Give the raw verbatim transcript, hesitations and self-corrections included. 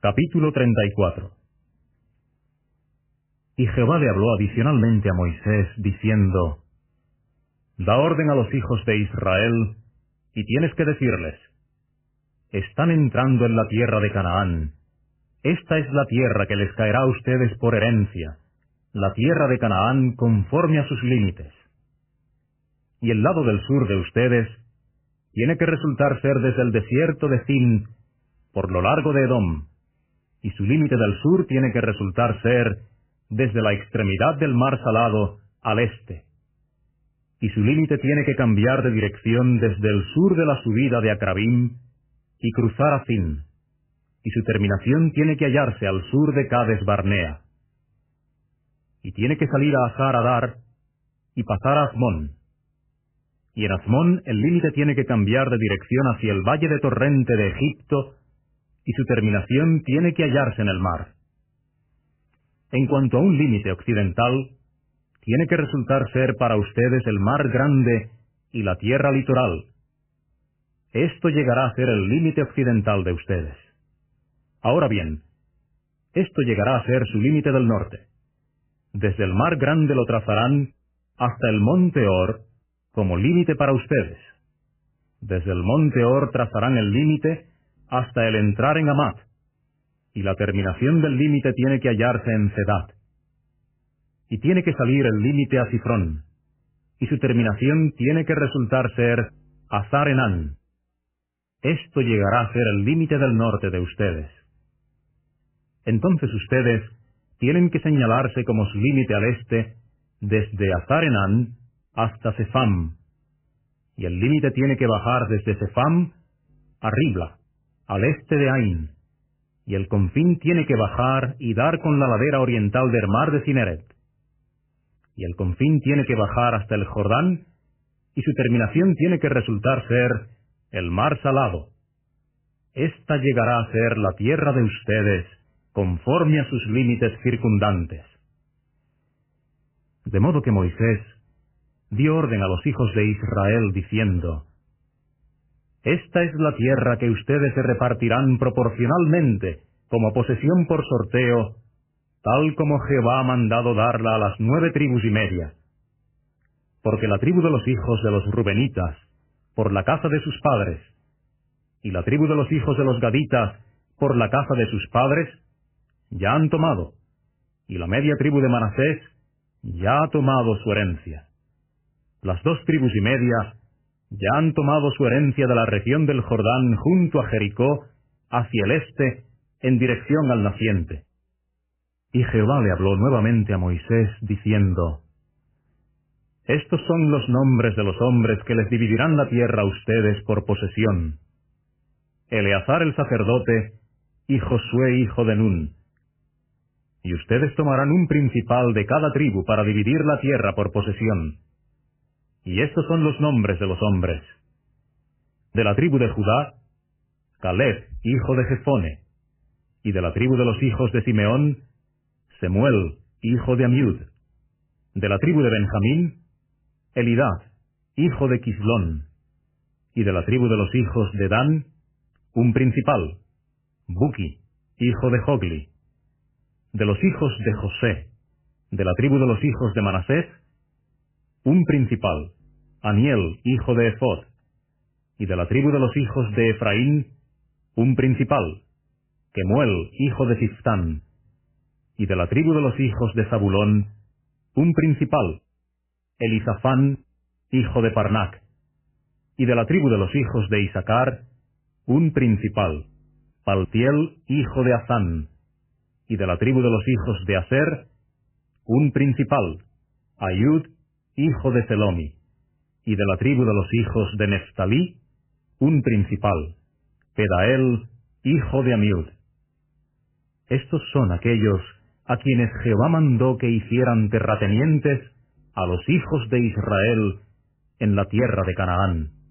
Capítulo treinta y cuatro. Y Jehová le habló adicionalmente a Moisés, diciendo: Da orden a los hijos de Israel, y tienes que decirles: Están entrando en la tierra de Canaán. Esta es la tierra que les caerá a ustedes por herencia, la tierra de Canaán conforme a sus límites. Y el lado del sur de ustedes tiene que resultar ser desde el desierto de Zin, por lo largo de Edom, y su límite del sur tiene que resultar ser desde la extremidad del mar Salado al este. Y su límite tiene que cambiar de dirección desde el sur de la subida de Acrabim y cruzar a Zin, y su terminación tiene que hallarse al sur de Cades Barnea. Y tiene que salir a Hazar Adar y pasar a Azmón. Y en Azmón el límite tiene que cambiar de dirección hacia el valle de Torrente de Egipto, y su terminación tiene que hallarse en el mar. En cuanto a un límite occidental, tiene que resultar ser para ustedes el mar grande y la tierra litoral. Esto llegará a ser el límite occidental de ustedes. Ahora bien, esto llegará a ser su límite del norte. Desde el mar grande lo trazarán hasta el monte Or como límite para ustedes. Desde el monte Or trazarán el límite hasta el entrar en Amat, y la terminación del límite tiene que hallarse en Cedat. Y tiene que salir el límite a Sifrón, y su terminación tiene que resultar ser Hazar Enán. Esto llegará a ser el límite del norte de ustedes. Entonces ustedes tienen que señalarse como su límite al este desde Hazar Enán hasta Sefam, y el límite tiene que bajar desde Sefam a Ribla, al este de Ain, y el confín tiene que bajar y dar con la ladera oriental del mar de Cineret. Y el confín tiene que bajar hasta el Jordán, y su terminación tiene que resultar ser el mar Salado. Esta llegará a ser la tierra de ustedes, conforme a sus límites circundantes. De modo que Moisés dio orden a los hijos de Israel, diciendo: Esta es la tierra que ustedes se repartirán proporcionalmente, como posesión por sorteo, tal como Jehová ha mandado darla a las nueve tribus y media. Porque la tribu de los hijos de los Rubenitas, por la casa de sus padres, y la tribu de los hijos de los Gaditas, por la casa de sus padres, ya han tomado, y la media tribu de Manasés ya ha tomado su herencia. Las dos tribus y media ya han tomado su herencia de la región del Jordán junto a Jericó, hacia el este, en dirección al naciente. Y Jehová le habló nuevamente a Moisés, diciendo: Estos son los nombres de los hombres que les dividirán la tierra a ustedes por posesión: Eleazar el sacerdote, y Josué hijo de Nun. Y ustedes tomarán un principal de cada tribu para dividir la tierra por posesión. Y estos son los nombres de los hombres: de la tribu de Judá, Caleb, hijo de Jefone; y de la tribu de los hijos de Simeón, Semuel, hijo de Amiud; de la tribu de Benjamín, Elidad, hijo de Quislón; y de la tribu de los hijos de Dan, un principal, Buki, hijo de Jogli; de los hijos de José, de la tribu de los hijos de Manasés, un principal, Aniel, hijo de Ephod; y de la tribu de los hijos de Efraín, un principal, Kemuel, hijo de Siftán; y de la tribu de los hijos de Zabulón, un principal, Elisafán, hijo de Parnac; y de la tribu de los hijos de Isaacar, un principal, Paltiel, hijo de Azán; y de la tribu de los hijos de Aser, un principal, Ayud, hijo de Selomi; y de la tribu de los hijos de Neftalí, un principal, Pedael, hijo de Amiud. Estos son aquellos a quienes Jehová mandó que hicieran terratenientes a los hijos de Israel en la tierra de Canaán.